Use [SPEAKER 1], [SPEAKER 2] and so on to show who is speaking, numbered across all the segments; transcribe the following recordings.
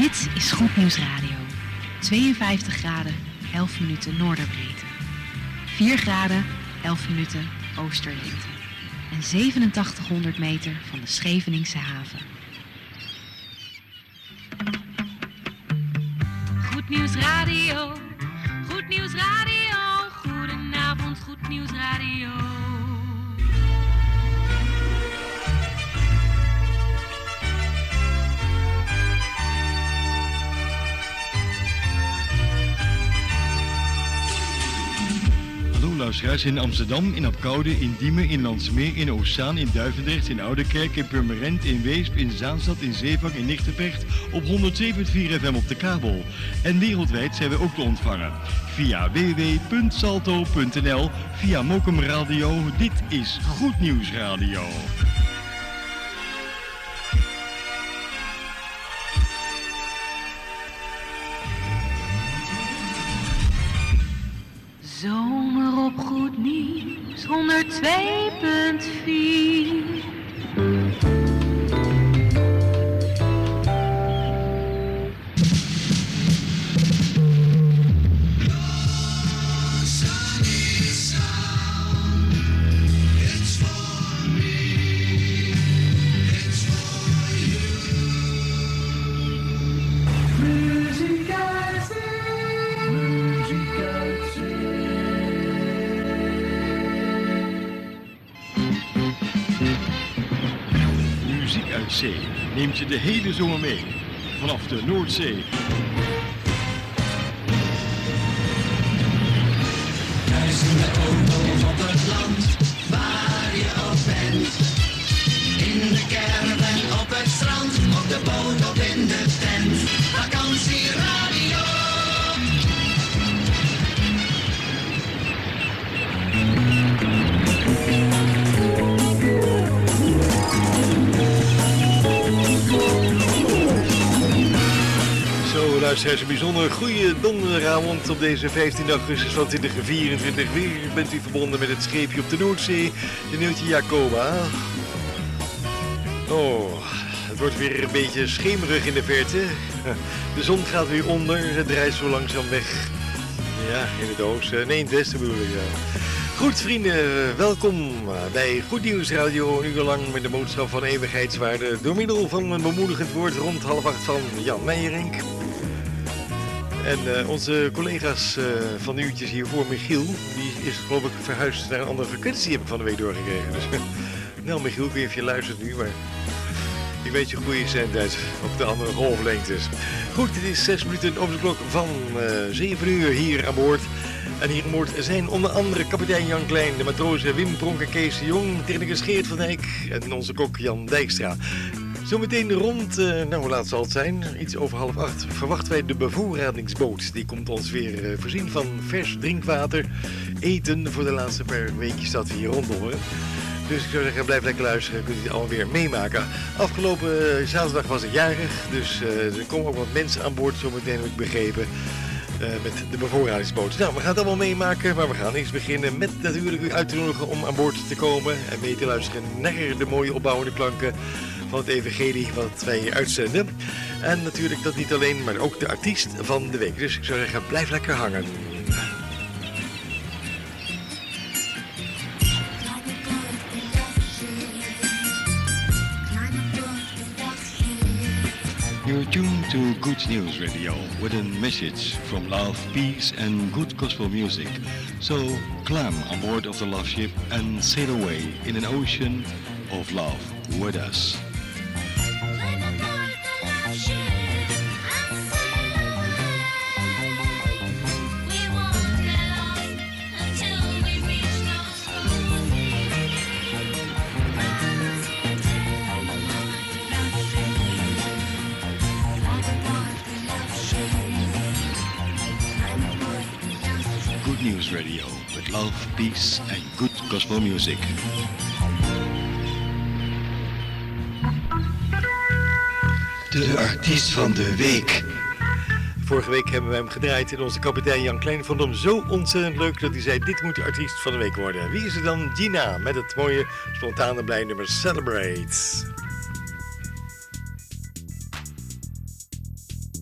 [SPEAKER 1] Dit is Goed Nieuws Radio. 52 graden, 11 minuten noorderbreedte. 4 graden, 11 minuten oosterlengte. En 8700 meter van de Scheveningse haven. Goed Nieuws Radio. Goed Nieuws Radio. Goedenavond, Goed Nieuws Radio.
[SPEAKER 2] Luisteraars in Amsterdam, in Apkoude, in Diemen, in Landsmeer, in Oostzaan, in Duivendrecht, in Oudekerk, in Purmerend, in Weesp, in Zaanstad, in Zeevang, in Nigtevecht op 107.4 FM op de kabel. En wereldwijd zijn we ook te ontvangen via www.salto.nl, via Mokum Radio. Dit is Goed Nieuws Radio.
[SPEAKER 1] Zomer op Goed Nieuws 102.4.
[SPEAKER 2] Zee neemt je de hele zomer mee, vanaf de Noordzee.
[SPEAKER 3] Duizenden auto's op het land, waar je ook bent. In de caravan, op het strand, op de boot of in de tent. Vakantieradio.
[SPEAKER 2] Zo, luisteraars, een bijzonder goede donderdagavond op deze 15 augustus van 2024. Weer bent u verbonden met het scheepje op de Noordzee, de Neeltje Jacoba. Oh, het wordt weer een beetje schemerig in de verte. De zon gaat weer onder, het draait zo langzaam weg. Ja, in het oosten, nee, in het westen bedoel ik, ja. Goed vrienden, welkom bij Goed Nieuws Radio, een uur lang met de boodschap van eeuwigheidswaarde door middel van een bemoedigend woord rond 7:30 van Jan Meijerink. En onze collega's van de uurtjes hiervoor, Michiel, die is geloof ik verhuisd naar een andere frequentie, heb ik van de week doorgekregen. Dus, nou Michiel, ik weet niet of je luistert nu, maar ik weet je goede zendtijd op de andere golflengtes. Goed, het is 6 minuten op de klok van 7 uur hier aan boord. En hier aan boord zijn onder andere kapitein Jan Klein, de matrozen Wim Pronk en Kees de Jong, technicus Geert van Dijk en onze kok Jan Dijkstra. Zometeen rond, hoe laat zal het zijn? Iets over 7:30 verwachten wij de bevoorradingsboot. Die komt ons weer voorzien van vers drinkwater, eten voor de laatste paar weekjes dat we hier ronddommeren. Dus ik zou zeggen, blijf lekker luisteren, kunt u het allemaal weer meemaken. Afgelopen zaterdag was ik jarig, dus er komen ook wat mensen aan boord, zometeen heb ik begrepen. Met de bevoorradingsboot. Nou, we gaan het allemaal meemaken, maar we gaan eerst beginnen met natuurlijk u uit te nodigen om aan boord te komen en mee te luisteren naar de mooie opbouwende klanken van het evangelie wat wij hier uitzenden. En natuurlijk dat niet alleen, maar ook de artiest van de week. Dus ik zou zeggen, blijf lekker hangen. You're tuned to Good News Radio with a message from love, peace and good gospel music. So climb on board of the love ship and sail away in an ocean of love with us. News Radio with love, peace and good gospel music. De artiest van de week. Vorige week hebben we hem gedraaid en onze kapitein Jan Klein vond hem zo ontzettend leuk dat hij zei, dit moet de artiest van de week worden. Wie is er dan? Gina met het mooie spontane blij nummer Celebrate.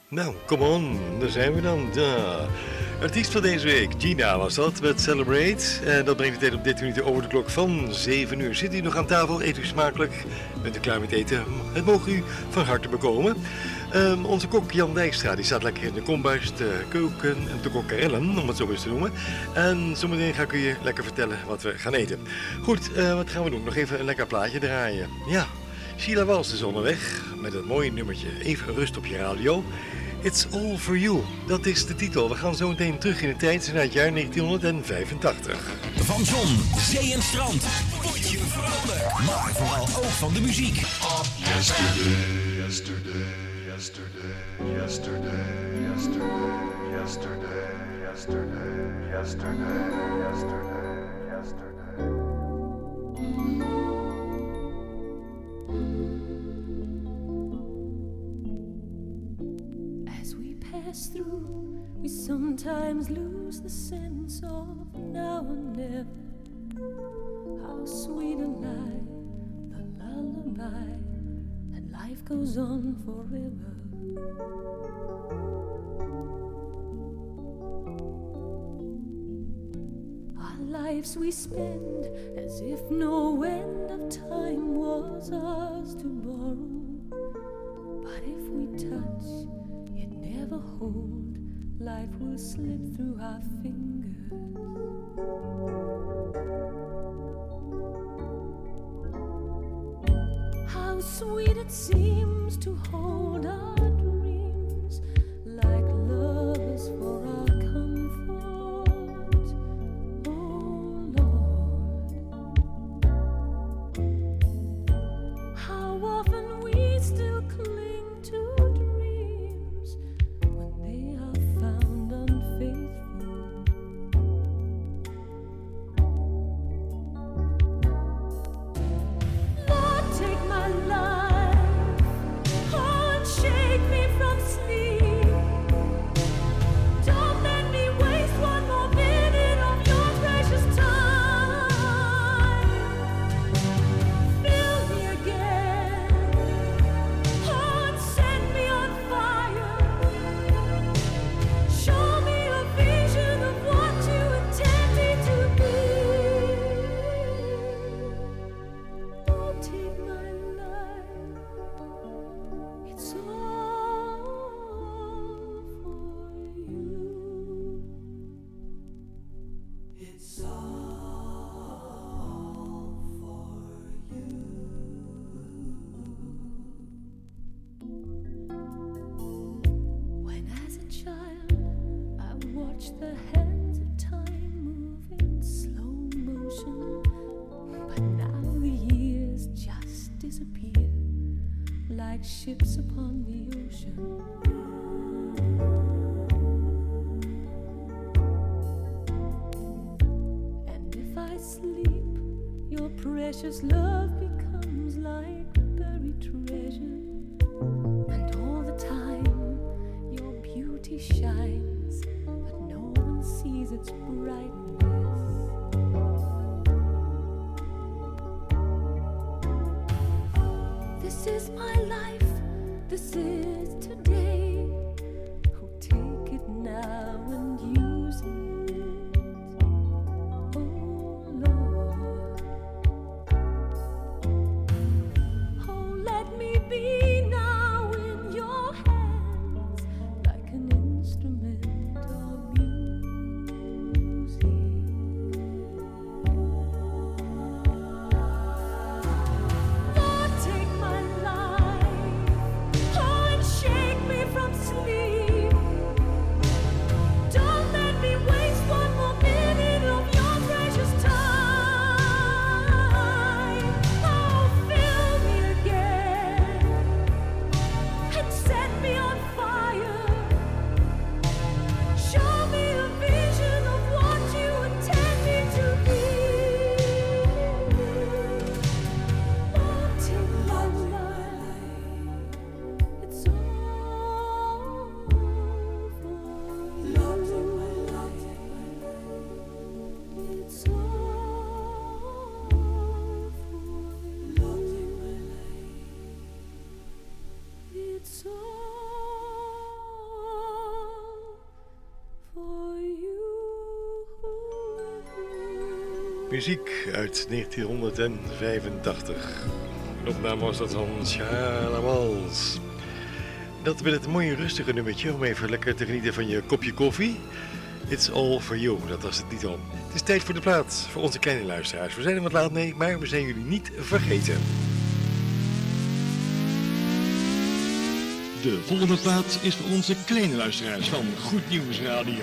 [SPEAKER 2] Nou, come on, daar zijn we dan. Artiest van deze week, Gina was dat, met Celebrate. En dat brengt de tijd op 13 minuten over de klok van 7 uur. Zit u nog aan tafel, eet u smakelijk, bent u klaar met eten? Het mogen u van harte bekomen. Onze kok Jan Dijkstra, die staat lekker in de kombuis te koken en te kokkerellen, om het zo eens te noemen. En zometeen ga ik u lekker vertellen wat we gaan eten. Goed, wat gaan we doen? Nog even een lekker plaatje draaien. Ja, Sheila Wals is onderweg met een mooi nummertje. Even rust op je radio. It's All For You, dat is de titel. We gaan zo meteen terug in de tijd naar het jaar 1985.
[SPEAKER 4] Van zon, zee en strand word je vrolijk, maar vooral ook van de muziek.
[SPEAKER 3] Yesterday, yesterday, yesterday, yesterday, yesterday, yesterday, yesterday, yesterday, yesterday, yesterday.
[SPEAKER 5] As we pass through, we sometimes lose the sense of now and never. How sweet a lie, the lullaby, that life goes on forever. Our lives we spend as if no end of time was ours to borrow. But if we touch, yet never hold, life will slip through our fingers. How sweet it seems to hold our dreams like lovers for our comfort. Oh Lord, how often we still cling to dreams when they are found unfaithful. Lord, take my life, oh, and shake me from sleep. Don't let me waste one more minute of your precious time. Fill me again, oh, and set me on fire. Show me a vision of what you intend me to be. Don't take my life, it's all for you. It's all for you. When as a child I watched the hands of time move in slow motion, but now the years just disappear like ships upon the ocean. And if I sleep, your precious love becomes like buried treasure. And all the time, your beauty shines, but no one sees its brightness. This is my life, this is today. Oh, take it now and use it. Oh Lord, oh, let me be now in your hands like an instrument of music. Lord, take my life, oh,
[SPEAKER 2] Muziek uit 1985. De opname was dat van Shalamals. Dat werd het mooie rustige nummertje om even lekker te genieten van je kopje koffie. It's all for you, dat was de titel. Het is tijd voor de plaat, voor onze kleine luisteraars. We zijn er wat laat mee, maar we zijn jullie niet vergeten.
[SPEAKER 6] De volgende plaat is voor onze kleine luisteraars van Goed Nieuws Radio.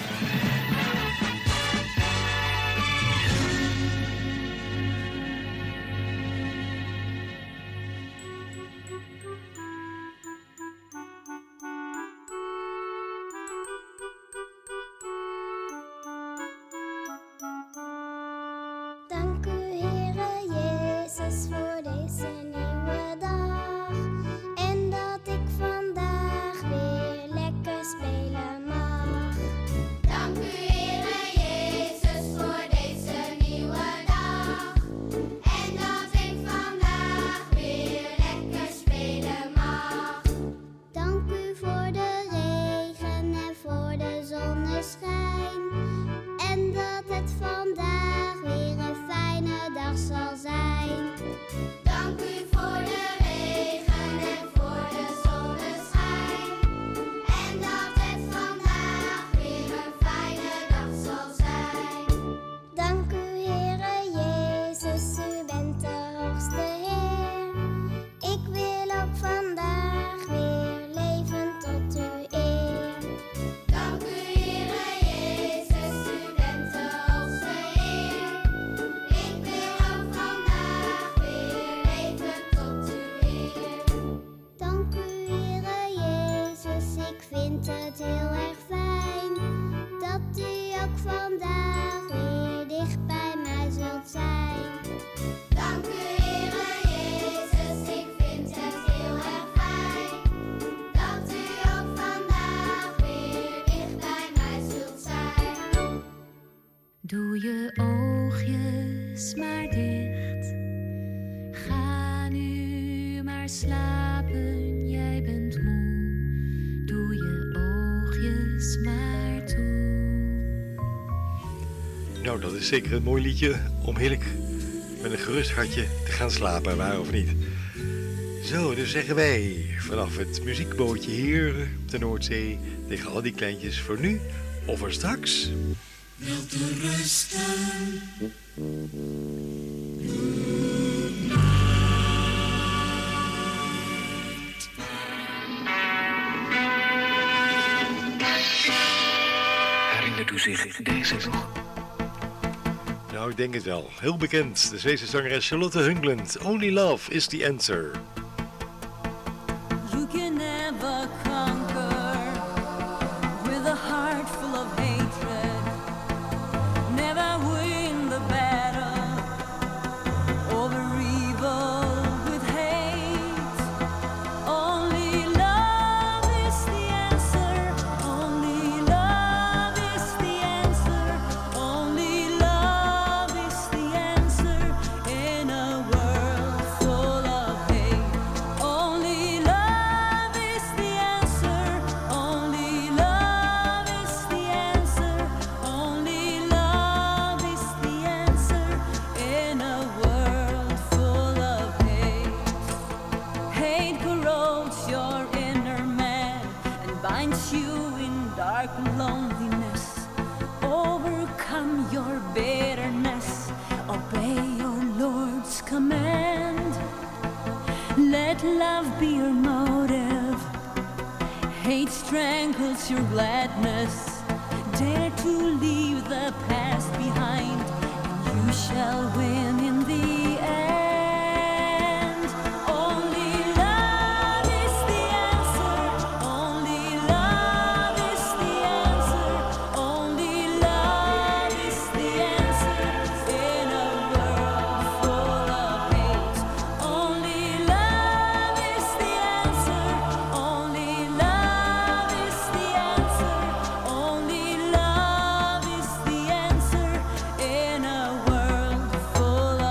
[SPEAKER 7] Dank u, Heere Jezus, voor deze nieuwe dag. En dat ik vandaag weer lekker spelen mag. Dank u, Heere Jezus, voor deze nieuwe dag. En dat ik vandaag weer lekker spelen mag. Dank u voor de regen en voor de zonneschijn. En dat het vandaag weer een fijne dag zal zijn. Dank u voor de regen en voor de zonneschijn. En dat het vandaag weer een fijne dag zal zijn. Dank u, Heere Jezus, u bent de hoogste Heer. Ik wil ook vandaag weer leven tot uw eer. Dank u, Heere Jezus, u bent de hoogste Heer. Ik wil ook vandaag weer leven tot uw eer. Dank u, Heere Jezus, ik vind het heel erg fijn dat u ook vandaag weer dicht bij mij zult zijn. Dank u, Heere Jezus, ik vind het heel erg fijn dat u ook vandaag weer dicht bij mij zult zijn.
[SPEAKER 5] Doe je oogjes maar dicht. Ga nu maar slapen, jij bent moe. Doe je oogjes maar toe.
[SPEAKER 2] Nou, dat is zeker een mooi liedje om heerlijk met een gerust hartje te gaan slapen, waar of niet. Zo, dus zeggen wij vanaf het muziekbootje hier op de Noordzee tegen al die kleintjes voor nu of voor straks.
[SPEAKER 4] Herinnert u zich deze nog?
[SPEAKER 2] Nou, ik denk het wel. Heel bekend. De Zweedse zangeres Charlotte Höglund. Only love is the answer.
[SPEAKER 8] You can never conquer with a heart full of hatred. Never win the battle over evil with hate. Only love is the answer. Only love is the answer. Only love is the answer in a world full of hate. Only love is the answer. Only love is the answer. Only love is the answer in a world full of hate. Hate corrodes your inner man and binds you in dark loneliness. Overcome your bitterness. Obey your Lord's command. Let love be your motive. Hate strangles your gladness. Dare to leave the past behind, and you shall win in the end. Only love is the answer. Only love is the answer. Only love is the answer in a world full of hate. Only love is the answer. Only love is the answer. Only love is the answer in a world full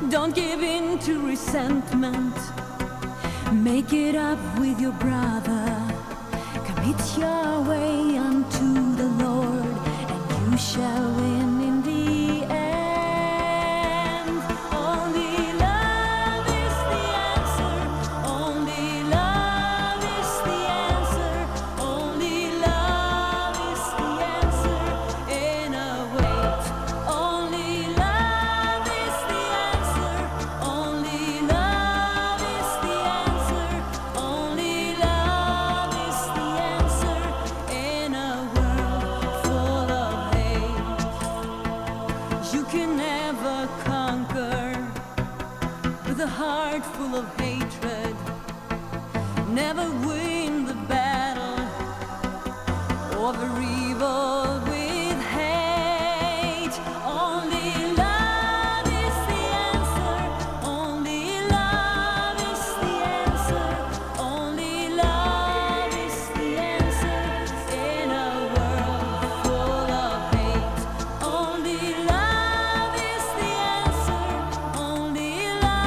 [SPEAKER 8] Don't give in to resentment. Make it up with your brother. Commit your way unto the Lord, and you shall win in the end. Only love is the answer. Only love is the answer. Only love is the answer in a wait. Only love is the answer. Only love is the answer. Only love is the answer in a world full of hate. You can never conquer with a heart full of hatred. Never win the battle over evil with hate. Only love is the answer. Only love is the answer. Only love is the answer in a world full of hate. Only love is the answer. Only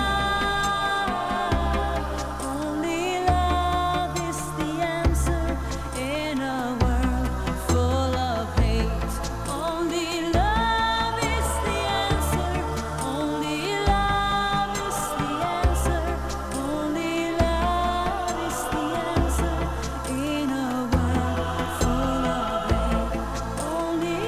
[SPEAKER 8] love is the answer in a world full of hate. Only love is the answer. Only love is the answer. Only love is the answer in a world full of hate. Only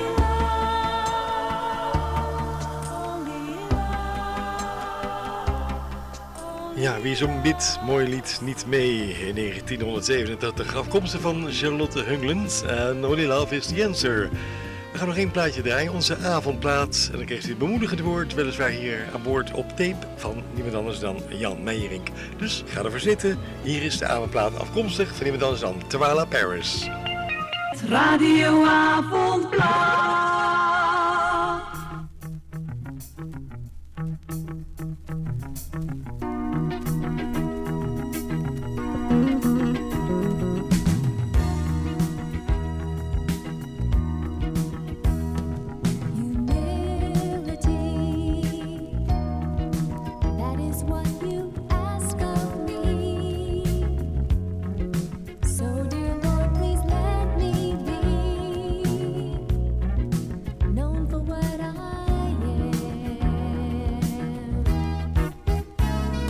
[SPEAKER 2] Ja, wie zong dit mooi lied niet mee in 1987, afkomstig van Charlotte Hungland en Only Love is the Answer. We gaan nog één plaatje draaien, onze avondplaat. En dan krijgt u het bemoedigende woord, weliswaar hier aan boord op tape van niemand anders dan Jan Meijerink. Dus ga ervoor zitten, hier is de avondplaat afkomstig van niemand anders dan Twala Paris.
[SPEAKER 8] Radioavondplaat.
[SPEAKER 5] That is what you ask of me. So dear Lord, please let me be known for what I am.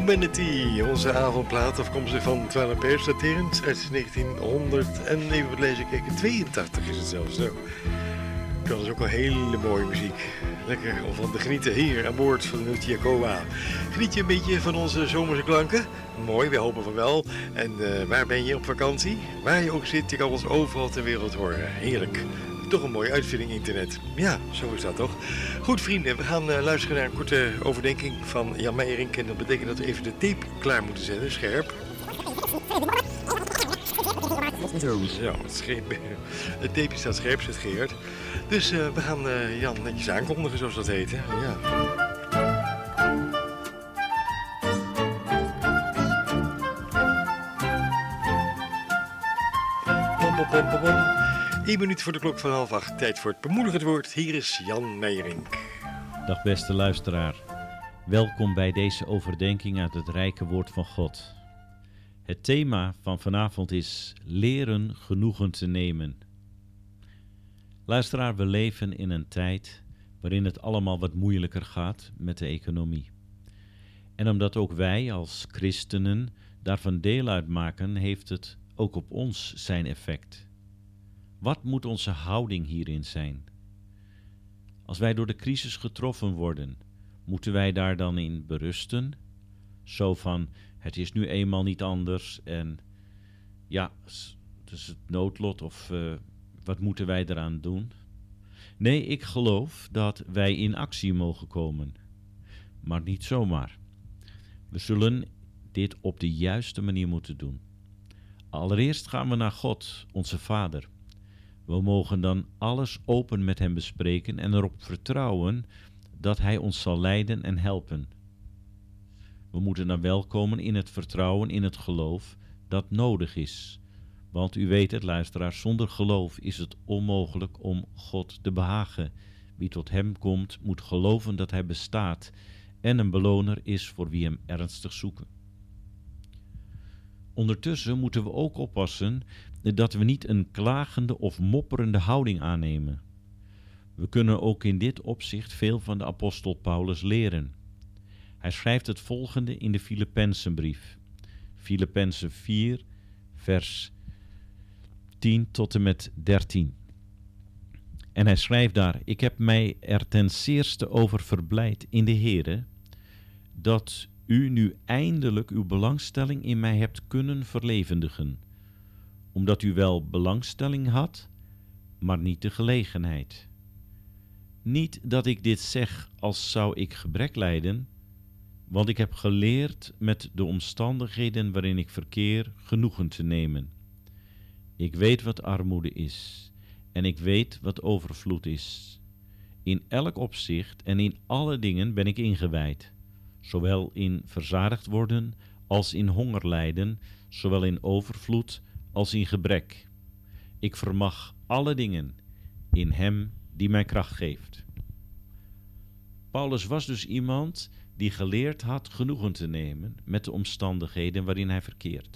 [SPEAKER 2] Humanity, onze avondplaat, afkomstig van 12 Pairs, daterend uit 1900 en even lezen kijken, 82 is het zelfs zo. Dat is ook een hele mooie muziek. Lekker om van te genieten hier aan boord van de Nutjacoa. Geniet je een beetje van onze zomerse klanken? Mooi, wij hopen van wel. En waar ben je op vakantie? Waar je ook zit, je kan ons overal ter wereld horen. Heerlijk. Toch een mooie uitvinding internet. Ja, zo is dat toch. Goed vrienden, we gaan luisteren naar een korte overdenking van Jan Meijering. En dat betekent dat we even de tape klaar moeten zetten, scherp. Ja, het tape staat scherp, zegt Geert. Dus we gaan Jan netjes aankondigen, zoals dat heet. Hè? Ja. Pom, pom, pom, pom, pom. 1 minuut voor de klok van 7:30. Tijd voor het bemoedigend woord. Hier is Jan Meijering.
[SPEAKER 9] Dag beste luisteraar. Welkom bij deze overdenking uit het rijke woord van God. Het thema van vanavond is leren genoegen te nemen. Luisteraar, we leven in een tijd waarin het allemaal wat moeilijker gaat met de economie. En omdat ook wij als christenen daarvan deel uitmaken, heeft het ook op ons zijn effect. Wat moet onze houding hierin zijn? Als wij door de crisis getroffen worden, moeten wij daar dan in berusten? Zo van, het is nu eenmaal niet anders en ja, het is het noodlot of wat moeten wij eraan doen? Nee, ik geloof dat wij in actie mogen komen, maar niet zomaar. We zullen dit op de juiste manier moeten doen. Allereerst gaan we naar God, onze Vader. We mogen dan alles open met hem bespreken en erop vertrouwen dat hij ons zal leiden en helpen. We moeten dan wel komen in het vertrouwen, in het geloof dat nodig is. Want u weet het, luisteraars, zonder geloof is het onmogelijk om God te behagen. Wie tot hem komt, moet geloven dat hij bestaat en een beloner is voor wie hem ernstig zoeken. Ondertussen moeten we ook oppassen dat we niet een klagende of mopperende houding aannemen. We kunnen ook in dit opzicht veel van de apostel Paulus leren. Hij schrijft het volgende in de Filippenzenbrief. Filippenzen 4, vers 10 tot en met 13. En hij schrijft daar: Ik heb mij er ten zeerste over verblijd in de Here, dat u nu eindelijk uw belangstelling in mij hebt kunnen verlevendigen, omdat u wel belangstelling had, maar niet de gelegenheid. Niet dat ik dit zeg als zou ik gebrek lijden, want ik heb geleerd met de omstandigheden waarin ik verkeer genoegen te nemen. Ik weet wat armoede is en ik weet wat overvloed is. In elk opzicht en in alle dingen ben ik ingewijd, zowel in verzadigd worden als in honger lijden, zowel in overvloed als in gebrek. Ik vermag alle dingen in hem die mij kracht geeft. Paulus was dus iemand die geleerd had genoegen te nemen met de omstandigheden waarin hij verkeert.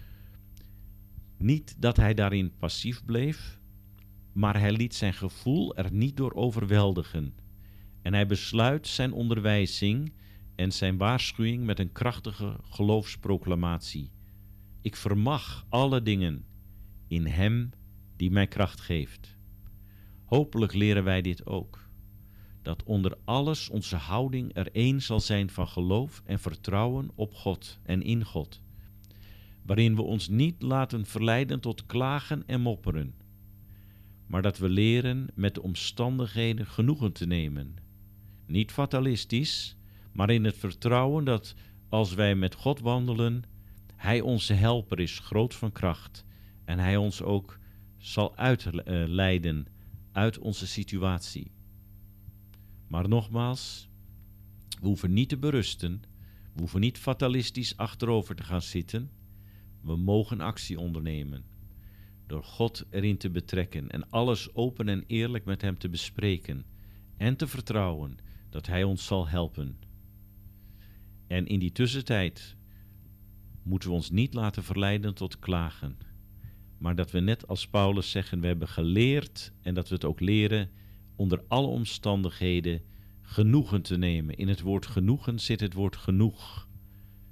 [SPEAKER 9] Niet dat hij daarin passief bleef, maar hij liet zijn gevoel er niet door overweldigen. En hij besluit zijn onderwijzing en zijn waarschuwing met een krachtige geloofsproclamatie. Ik vermag alle dingen in hem die mij kracht geeft. Hopelijk leren wij dit ook. Dat onder alles onze houding er één zal zijn van geloof en vertrouwen op God en in God. Waarin we ons niet laten verleiden tot klagen en mopperen. Maar dat we leren met de omstandigheden genoegen te nemen. Niet fatalistisch, maar in het vertrouwen dat als wij met God wandelen, hij onze helper is, groot van kracht. En hij ons ook zal uitleiden uit onze situatie. Maar nogmaals, we hoeven niet te berusten, we hoeven niet fatalistisch achterover te gaan zitten. We mogen actie ondernemen, door God erin te betrekken en alles open en eerlijk met hem te bespreken en te vertrouwen dat hij ons zal helpen. En in die tussentijd moeten we ons niet laten verleiden tot klagen, maar dat we net als Paulus zeggen, we hebben geleerd en dat we het ook leren onder alle omstandigheden genoegen te nemen. In het woord genoegen zit het woord genoeg.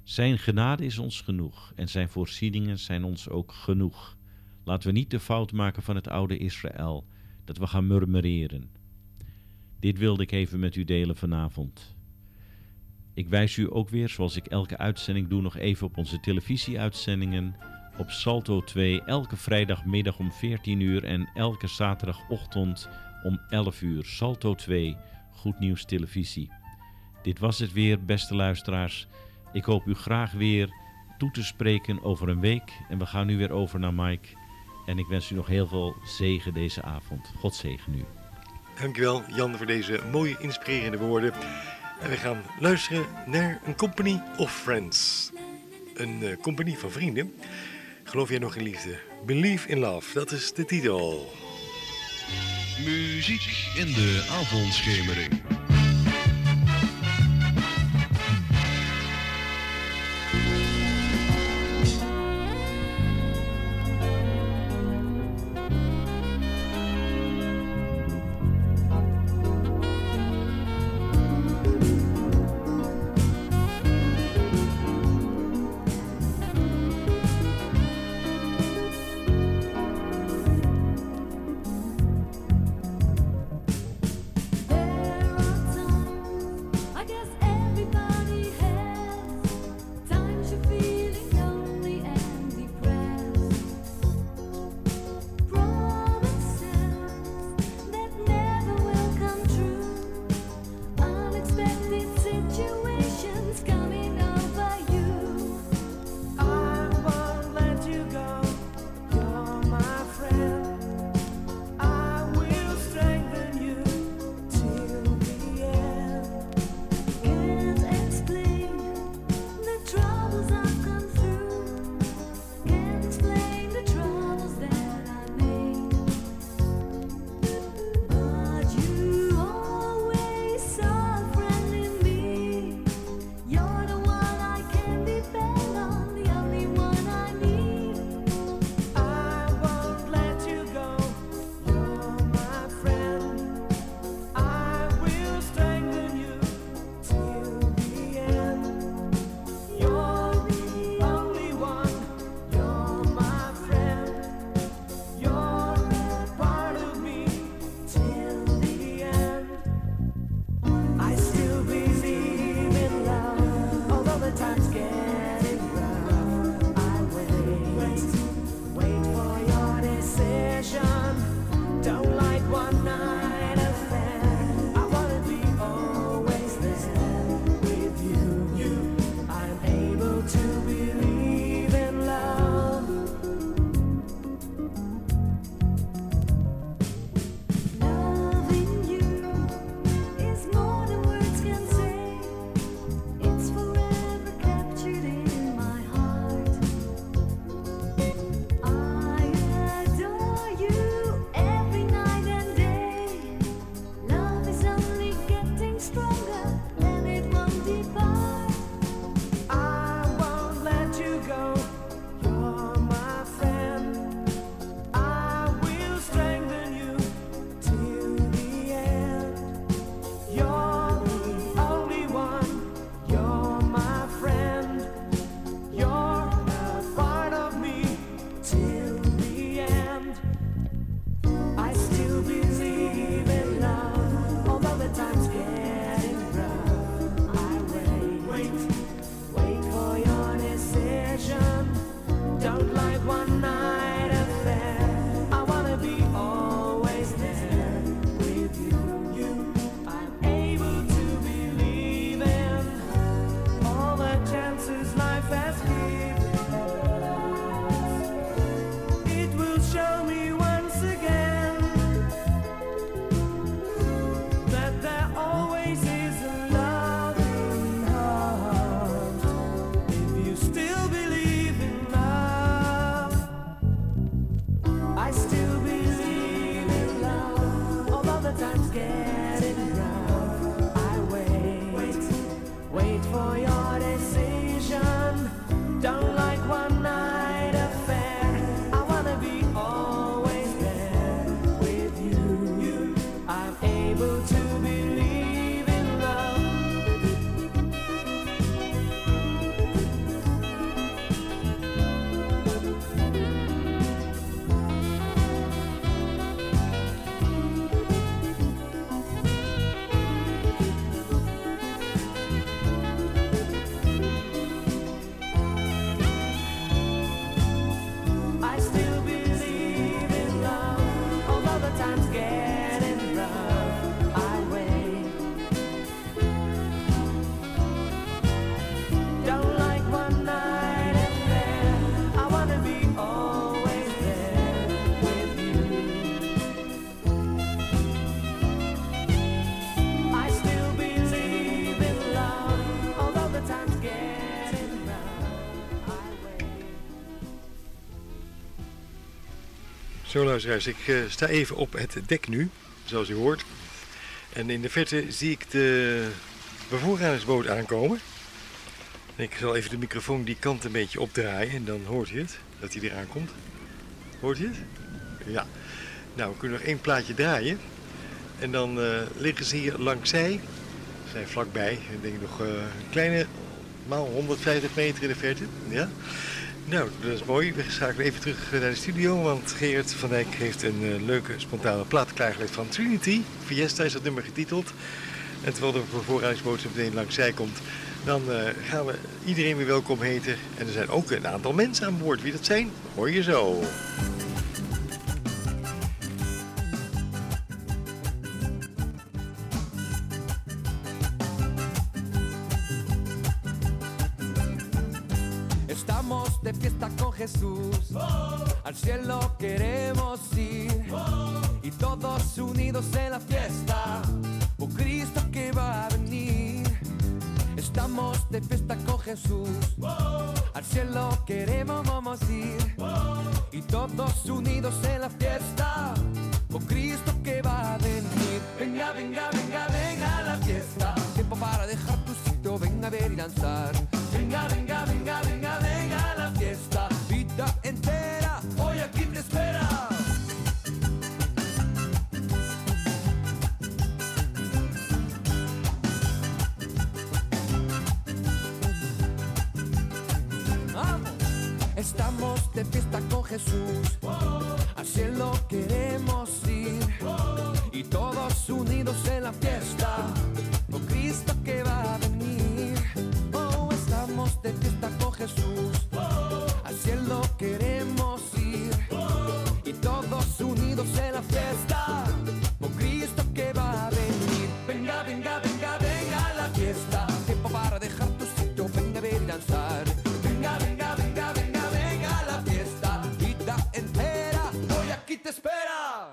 [SPEAKER 9] Zijn genade is ons genoeg en zijn voorzieningen zijn ons ook genoeg. Laten we niet de fout maken van het oude Israël, dat we gaan murmureren. Dit wilde ik even met u delen vanavond. Ik wijs u ook weer, zoals ik elke uitzending doe, nog even op onze televisieuitzendingen op Salto 2, elke vrijdagmiddag om 14 uur en elke zaterdagochtend om 11 uur. Salto 2, Goed Nieuws Televisie. Dit was het weer, beste luisteraars. Ik hoop u graag weer toe te spreken over een week. En we gaan nu weer over naar Mike. En ik wens u nog heel veel zegen deze avond. God zegen u.
[SPEAKER 2] Dankjewel Jan voor deze mooie inspirerende woorden. En we gaan luisteren naar een Company of Friends. Een compagnie van vrienden. Geloof jij nog in liefde? Believe in Love, dat is de titel.
[SPEAKER 10] Muziek in de avondschemering.
[SPEAKER 5] There
[SPEAKER 2] Zo luisteraars, ik sta even op het dek nu, zoals u hoort. En in de verte zie ik de bevoorradingsboot aankomen. Ik zal even de microfoon die kant een beetje opdraaien en dan hoort u het, dat hij eraan komt. Hoort u het? Ja. Nou, we kunnen nog 1 plaatje draaien. En dan liggen ze hier langzij. Ze zijn vlakbij. Ik denk nog een kleine, maal 150 meter in de verte. Ja. Nou, dat is mooi. We schakelen even terug naar de studio, want Gerard van Dijk heeft een leuke, spontane plaat klaargelegd van Trinity. Fiesta is dat nummer getiteld. En terwijl de bevoorradingsboot zo meteen langzij komt, dan gaan we iedereen weer welkom heten. En er zijn ook een aantal mensen aan boord. Wie dat zijn, hoor je zo.
[SPEAKER 11] Estamos de fiesta con Jesús, al cielo queremos ir, y todos unidos en la fiesta, por Cristo que va a venir. Estamos de fiesta con Jesús, al cielo queremos vamos ir, y todos unidos en la fiesta, por Cristo que va a venir. Venga, venga, venga, venga a la fiesta, tiempo para dejar tu sitio, venga a ver y danzar. Venga, venga, venga, venga, venga a la fiesta, vida entera, hoy aquí te espera. Vamos. Estamos de fiesta con Jesús, al cielo queremos ir, y todos unidos en la fiesta, con Cristo que va a venir. Estamos de fiesta con Jesús, al cielo queremos ir, y todos unidos en la fiesta, con Cristo que va a venir. Venga, venga, venga, venga a la fiesta, tiempo para dejar tu sitio, venga a ver y danzar. Venga, venga, venga, venga, venga a la fiesta, vida entera, hoy aquí te espera.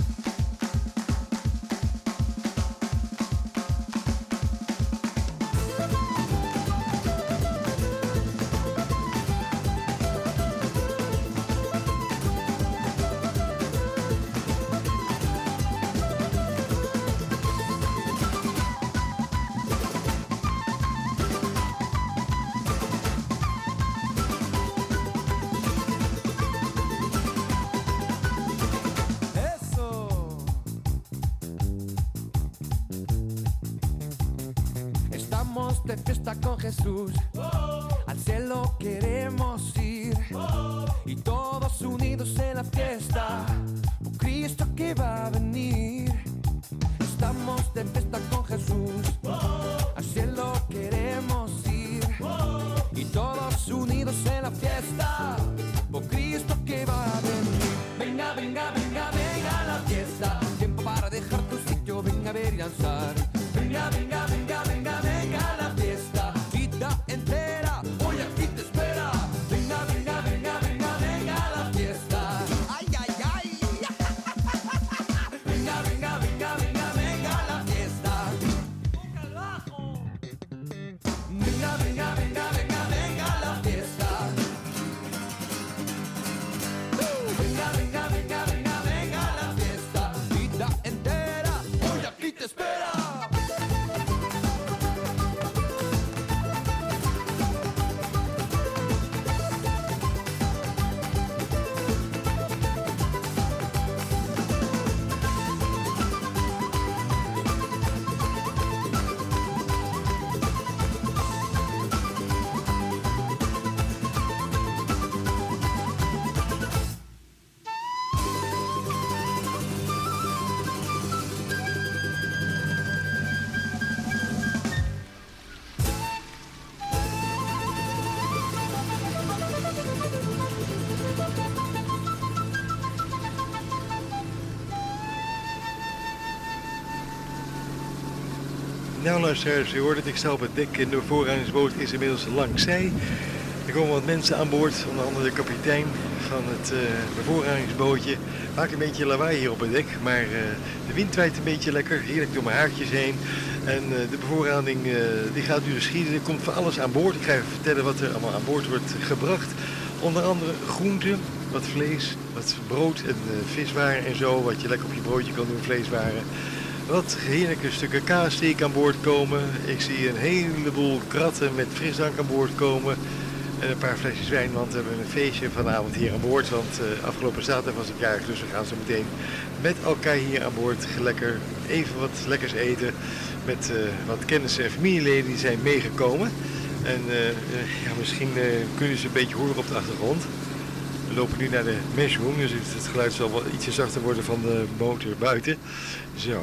[SPEAKER 11] De fiesta con Jesús, al cielo queremos ir, y todos unidos en la fiesta, por Cristo que va a venir. Estamos de fiesta con Jesús, al cielo queremos ir, y todos unidos en la fiesta, por Cristo que va a venir. Venga, venga, venga, venga a la fiesta, tiempo para dejar tu sitio, venga a ver y danzar. Venga, venga, venga, venga, venga a la fiesta, vida entera, hoy aquí te espera. Venga, venga, venga, venga, venga a la fiesta. Ay, ay, ay. Venga, venga, venga, venga, venga a la fiesta. Toca el bajo. Venga, venga, venga, venga, venga a la fiesta. Venga, venga, venga, venga, venga a la fiesta, vida entera, hoy aquí te espera.
[SPEAKER 2] Nou luisteraars, u hoort het, ik sta op het dek en de bevoorradingsboot is inmiddels langzij. Er komen wat mensen aan boord, onder andere de kapitein van het bevoorradingsbootje. Maakt een beetje lawaai hier op het dek, maar de wind waait een beetje lekker, heerlijk door mijn haartjes heen. En de bevoorrading die gaat nu geschieden, er komt van alles aan boord. Ik ga even vertellen wat er allemaal aan boord wordt gebracht. Onder andere groenten, wat vlees, wat brood en viswaren en zo. Wat je lekker op je broodje kan doen, vleeswaren. Wat heerlijke stukken kaas zie ik aan boord komen. Ik zie een heleboel kratten met frisdrank aan boord komen. En een paar flesjes wijn, want we hebben een feestje vanavond hier aan boord. Want afgelopen zaterdag was ik jarig, dus we gaan zo meteen met elkaar hier aan boord lekker even wat lekkers eten. Met wat kennissen en familieleden die zijn meegekomen. En ja, misschien kunnen ze een beetje horen op de achtergrond. We lopen nu naar de meshroom, dus het geluid zal wel ietsje zachter worden van de motor buiten. Zo.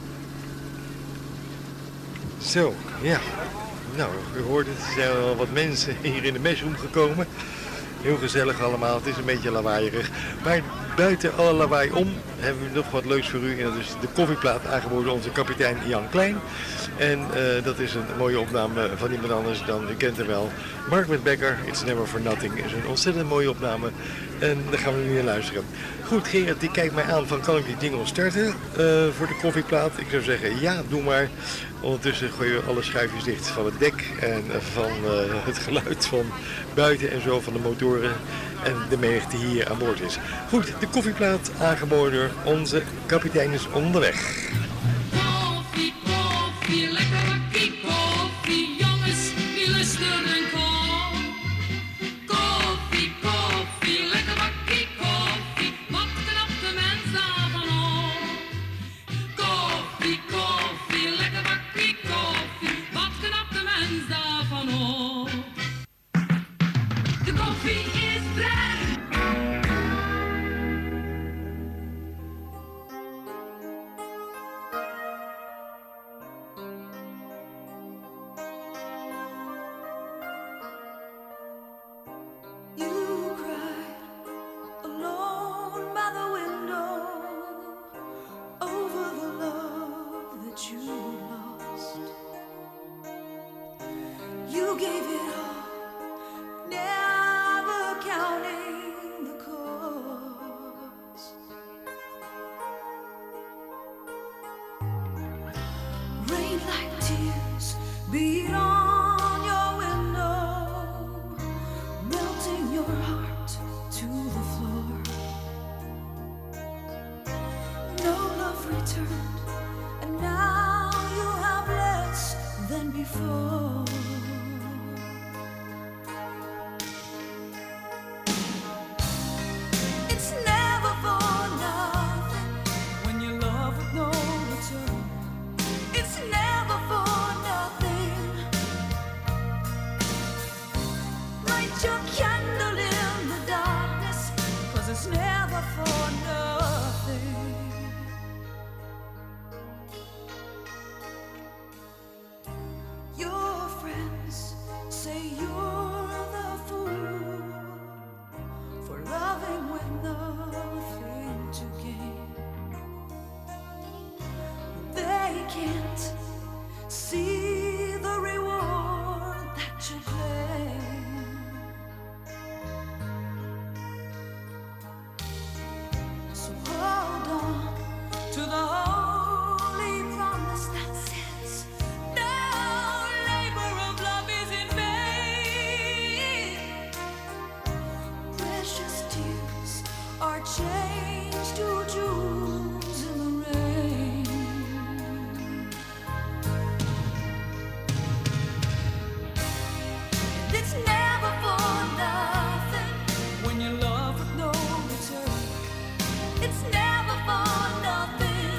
[SPEAKER 2] Zo, ja. Nou, u hoort het, er zijn al wat mensen hier in de meshroom gekomen. Heel gezellig allemaal, het is een beetje lawaaierig. Maar buiten alle lawaai om hebben we nog wat leuks voor u. En dat is de koffieplaat aangeboden door onze kapitein Jan Klein. En dat is een mooie opname van iemand anders dan, u kent hem wel. Margaret Becker, It's Never For Nothing, is een ontzettend mooie opname. En daar gaan we nu naar luisteren. Goed, Gerard die kijkt mij aan van kan ik die jingle starten voor de koffieplaat? Ik zou zeggen ja, doe maar. Ondertussen gooien we alle schuifjes dicht van het dek en van het geluid van buiten en zo van de motoren en de menigte die hier aan boord is. Goed, de koffieplaat aangeboden door onze kapitein is onderweg.
[SPEAKER 3] Koffie, koffie, lekker bakkie koffie, jongens, wie lust er een kop? Koffie, koffie, lekker bakkie koffie, wat knapt de mens daarvan op? Koffie, koffie, lekker bakkie koffie, wat knapt de mens daarvan op? De koffie is vrij.
[SPEAKER 8] You cried alone by the window over the love that you lost. You gave it all, never counting the cost. Rain like tears beat on your window, melting your heart to the floor. No love returned, and now you have less than before. It's never for nothing when you love with no return. It's never for nothing. Light your candle in the darkness, 'cause it's never for nothing. Your friends say you're the fool for loving with nothing to gain. They can't see the reward that you claim. So hold on to the holy promise that says no labor of love is in vain. Precious tears are changed to jewels in the rain. And it's never for nothing when you love with no return. It's never for nothing.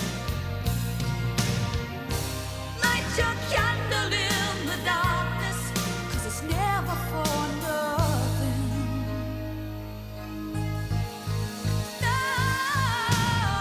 [SPEAKER 8] Light your candle in the darkness, 'cause it's never for nothing. No.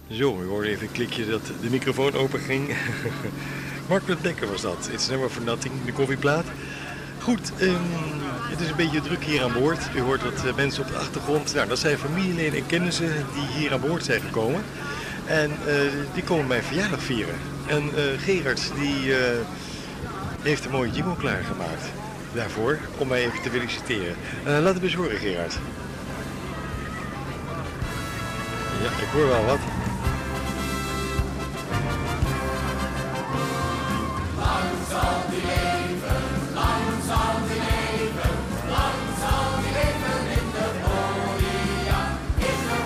[SPEAKER 2] Zo, u hoorde even een klikje dat de microfoon open ging. Margaret Dekker was dat. It's Never For Nothing, de koffieplaat. Goed, het is een beetje druk hier aan boord. U hoort wat mensen op de achtergrond. Nou, dat zijn familieleden en kennissen die hier aan boord zijn gekomen. En die komen mijn verjaardag vieren. En Gerard die heeft een mooie jingle klaargemaakt daarvoor, om mij even te feliciteren. Laten we eens horen, Gerard. Ja, ik hoor wel wat.
[SPEAKER 3] Lang zal die leven, lang zal die leven, lang zal die leven in de gloria, in de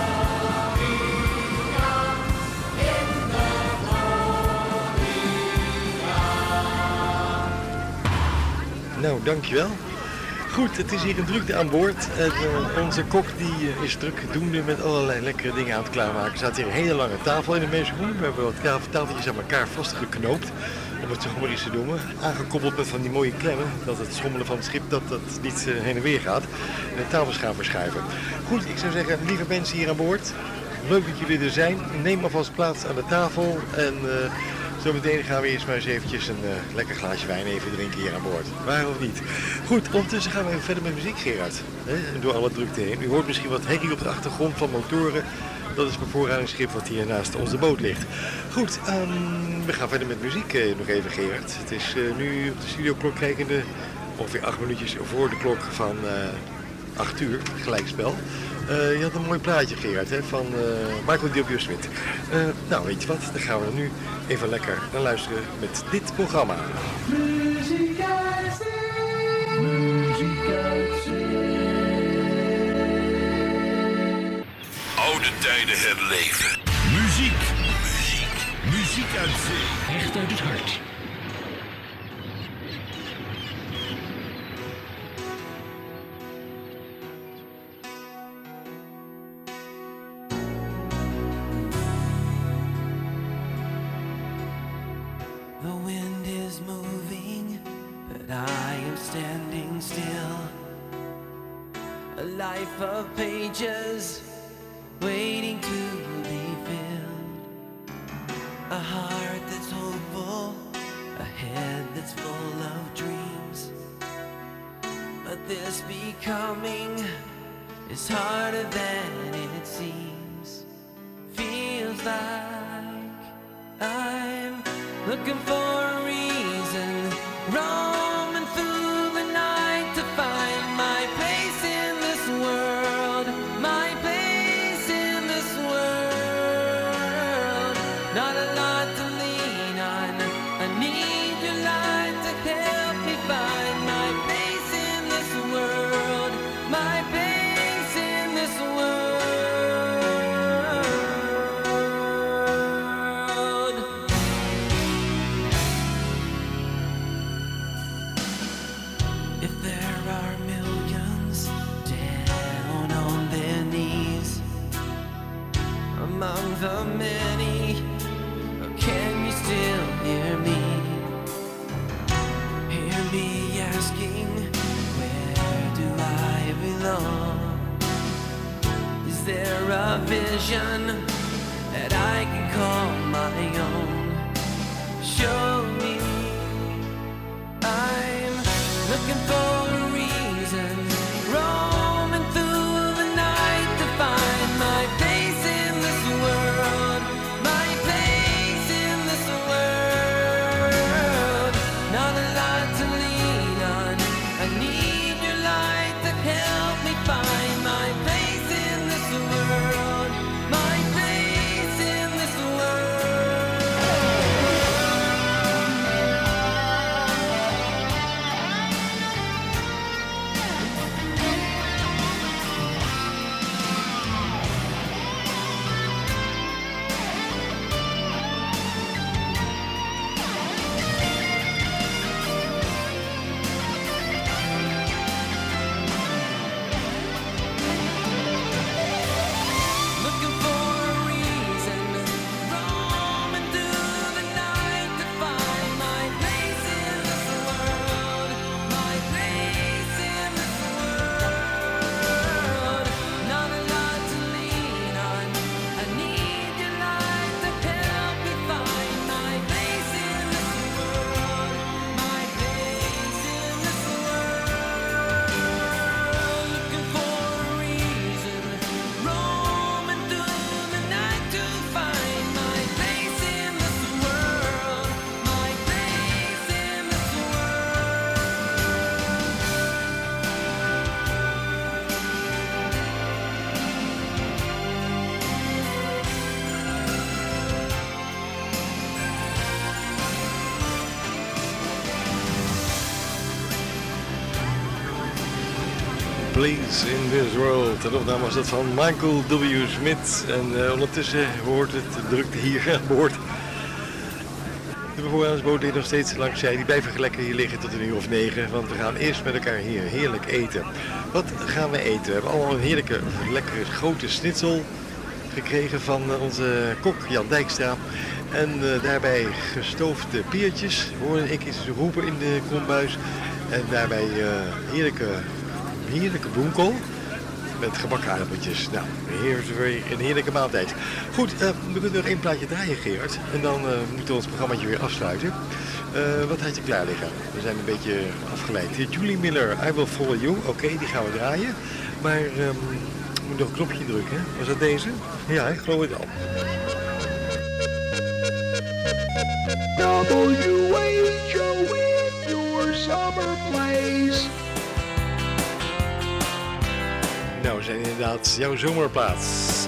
[SPEAKER 3] gloria, in de gloria.
[SPEAKER 2] Nou, dankjewel. Goed, het is hier een drukte aan boord. En, onze kok die is drukdoende met allerlei lekkere dingen aan het klaarmaken. Er staat hier een hele lange tafel in de mensenroom. We hebben wat tafeltjes aan elkaar vastgeknoopt, om het zo maar eens te noemen. Aangekoppeld met van die mooie klemmen, dat het schommelen van het schip dat niet heen en weer gaat. En de tafels gaan verschuiven. Goed, ik zou zeggen, lieve mensen hier aan boord, leuk dat jullie er zijn. Neem alvast plaats aan de tafel en zometeen gaan we eerst maar eens eventjes een lekker glaasje wijn even drinken hier aan boord. Waar of niet? Goed, ondertussen gaan we even verder met muziek, Gerard. Door alle drukte heen. U hoort misschien wat herrie op de achtergrond van motoren. Dat is het bevoorradingsschip wat hier naast onze boot ligt. Goed, we gaan verder met muziek nog even, Gerard. Het is nu op de studioklok kijkende ongeveer 8 minuutjes voor de klok van 8 uur, gelijkspel. Je had een mooi plaatje, Gerard, hè, van Michael W. Smith. Nou, weet je wat, dan gaan we er nu even lekker naar luisteren met dit programma.
[SPEAKER 3] Muziek uit zee, muziek uit zee.
[SPEAKER 4] Oude tijden herleven. Muziek, muziek, muziek uit zee. Echt uit het hart.
[SPEAKER 11] The wind is moving, but I am standing still. A life of pages waiting to be filled. A heart that's hopeful, a head that's full of dreams. But this becoming is harder than it seems. Feels like I'm looking for a reason, roaming through the night to find my place in this world, my place in this world. Not a lot to lean on, I need your light to help me find my place in this world, my place in this world. If there are millions down on their knees among the many, can you still hear me? Hear me asking, where do I belong? Is there a vision that I can call my own? Show me. I'm looking for a reason, roaming through the night to find my place in this world, my place in this world. Not a lot to lean on, I need your light to help me find my place in this world, my place in this world.
[SPEAKER 2] Place in This World. En opname was dat van Michael W. Smith. En ondertussen hoort het drukte hier aan boord. De bevoorradingsboot ligt nog steeds langs zij. Die blijven lekker hier liggen tot 9:00. Want we gaan eerst met elkaar hier heerlijk eten. Wat gaan we eten? We hebben allemaal een heerlijke, lekkere grote schnitzel gekregen van onze kok Jan Dijkstra. En daarbij gestoofde peertjes, hoorde ik eens roepen in de kombuis. En daarbij heerlijke bloemkool met gebakken aardappeltjes. Nou, een heerlijke maaltijd. Goed, we kunnen nog één plaatje draaien, Gerard. En dan moeten we ons programmaatje weer afsluiten. Wat had je klaar liggen? We zijn een beetje afgeleid. Julie Miller, I Will Follow You. Oké, die gaan we draaien. Maar ik moet nog een knopje drukken. Hè? Was dat deze? Ja, ik geloof het wel.
[SPEAKER 12] WHO in your summer place.
[SPEAKER 2] Nou, we zijn inderdaad jouw zomerplaats.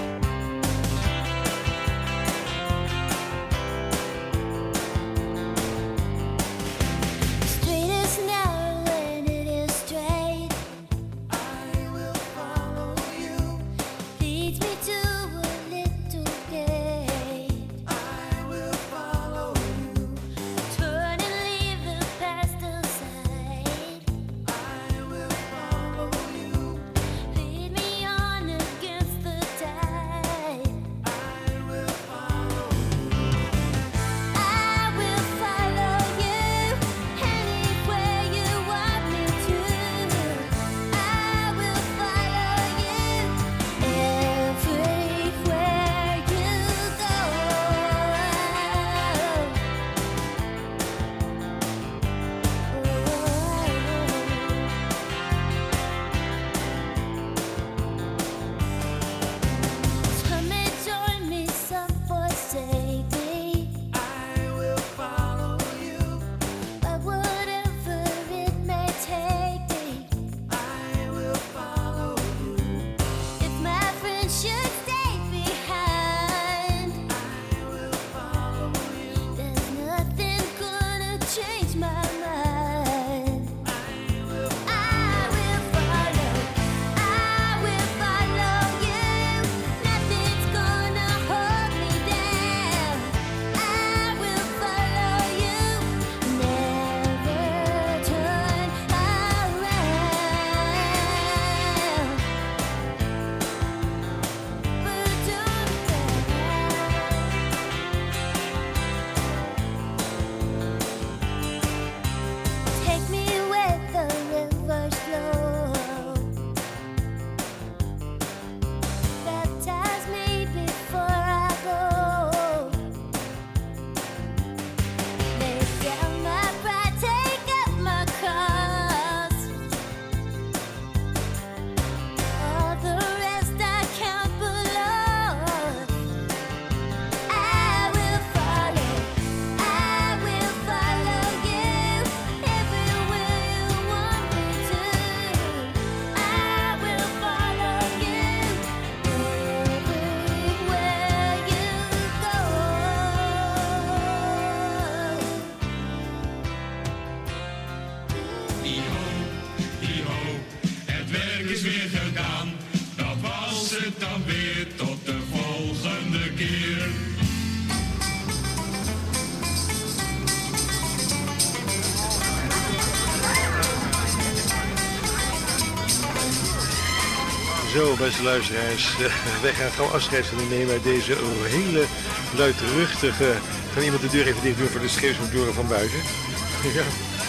[SPEAKER 2] Zo, beste luisteraars, wij gaan gewoon afscheid van u nemen uit deze hele luidruchtige... Kan iemand de deur even dicht doen voor de scheepsmotoren van buiten? Ja,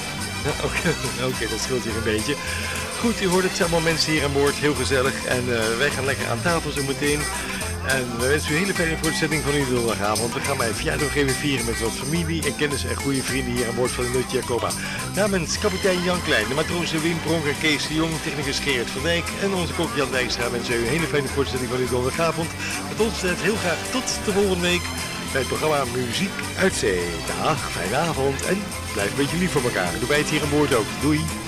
[SPEAKER 2] oké, dat scheelt hier een beetje. Goed, u hoort het, zijn allemaal mensen hier aan boord, heel gezellig. En wij gaan lekker aan tafel zo meteen. En we wensen u een hele fijne voortzetting van uw donderdagavond. We gaan mijn verjaardag even vieren met wat familie en kennis en goede vrienden hier aan boord van de Nut Jacoba. Namens kapitein Jan Klein, de matrozen Wim Pronk en Kees de Jong, technicus Gerard van Dijk en onze kok Jan Dijkstra wensen u een hele fijne voortzetting van uw donderdagavond. Met ons heel graag tot de volgende week bij het programma Muziek uit Zee. Dag, fijne avond en blijf een beetje lief voor elkaar. Doe wij het hier aan boord ook. Doei!